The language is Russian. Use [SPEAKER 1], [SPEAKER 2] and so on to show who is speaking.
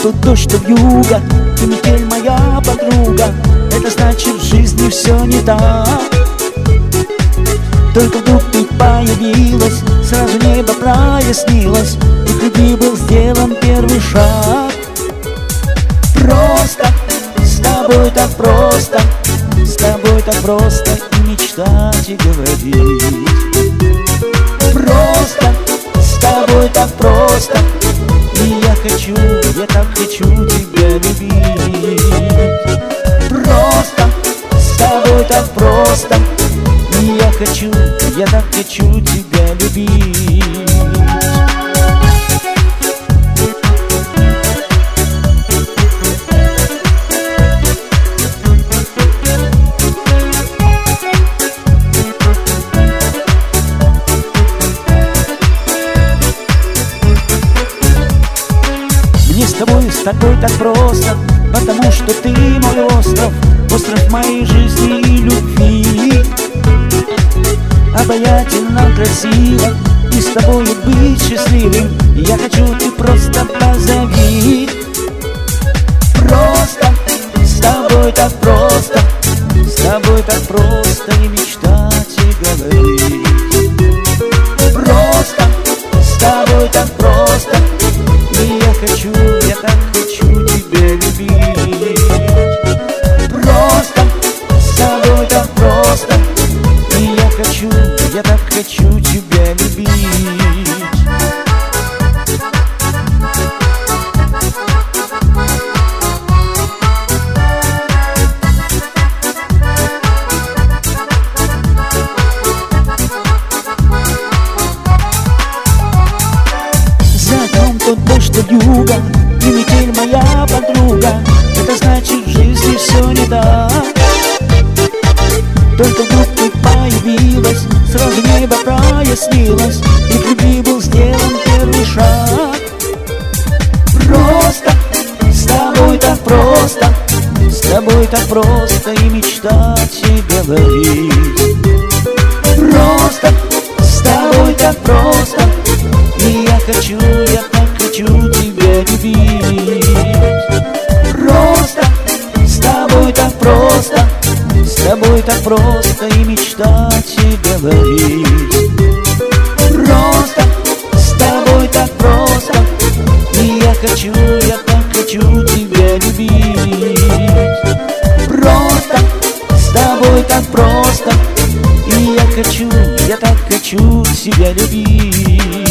[SPEAKER 1] то дождь, то вьюга, ты метель моя подруга. Это значит, в жизни все не так. Только вдруг ты появилась, сразу небо прояснилось, и к любви был сделан первый шаг. Просто, с тобой так просто, с тобой так просто и мечтать, и говорить. Просто, с тобой так просто, и я так хочу тебя любить. Просто, с тобой так просто, и я так хочу тебя любить. Мне с тобой так просто, потому что ты мой остров, остров моей жизни и любви. Обаятельно, красиво, и с тобой быть счастливым я хочу, ты просто позови. Просто, с тобой так просто, с тобой так просто и мечтать, и говорить. Просто, с тобой так просто, и я так хочу тебя любить. Просто, с тобой так просто, и я так хочу тебя любить. За окном тот дождь, то вьюга, и метель моя подруга. Это значит, в жизни все не так. Только вдруг ты появилась, сразу небо прояснилось, и к любви был сделан первый шаг. Просто, с тобой так просто, с тобой так просто и мечтать, и говорить. Просто, с тобой так просто, и я так хочу тебя любить. Просто, с тобой так просто, с тобой так просто и мечтать, и говорить. Просто, с тобой так просто, и я так хочу тебя любить. Просто, с тобой так просто, и я так хочу тебя любить.